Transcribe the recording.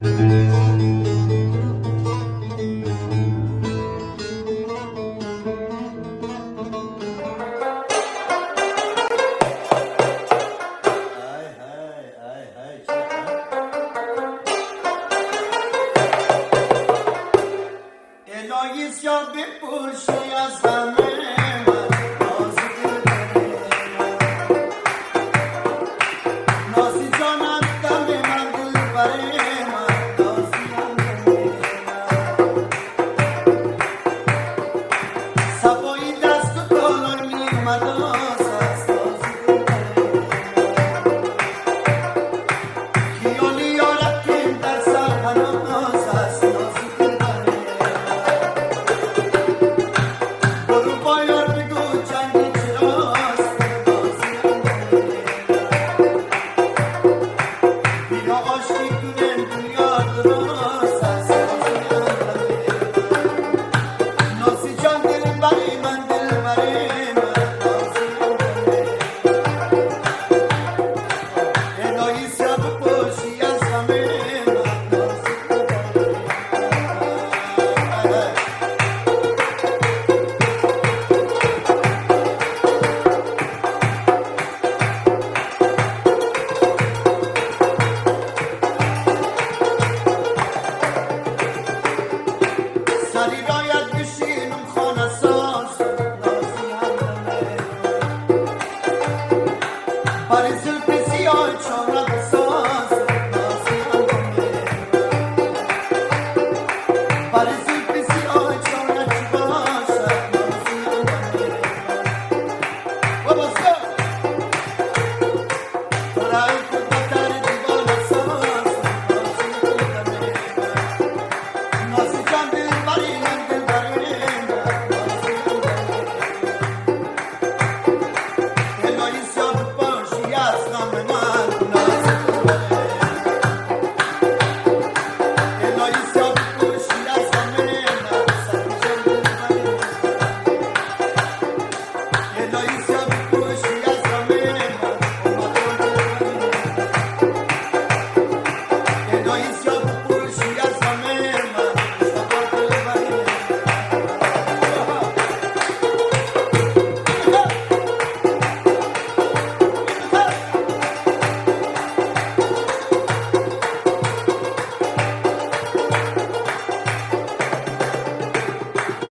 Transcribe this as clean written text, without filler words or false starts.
الهی سیاه بپوشی از همه من، نازی دل نازی جانم دم من، دل بره من، نازی سبایی دست و کالانی مداز است، نازی خیالی یارت که در سر هناز است، نازی سری راید بشینم خانه ساز، نازی همه برای زلف سیاه چارت ساز، نازی همه برای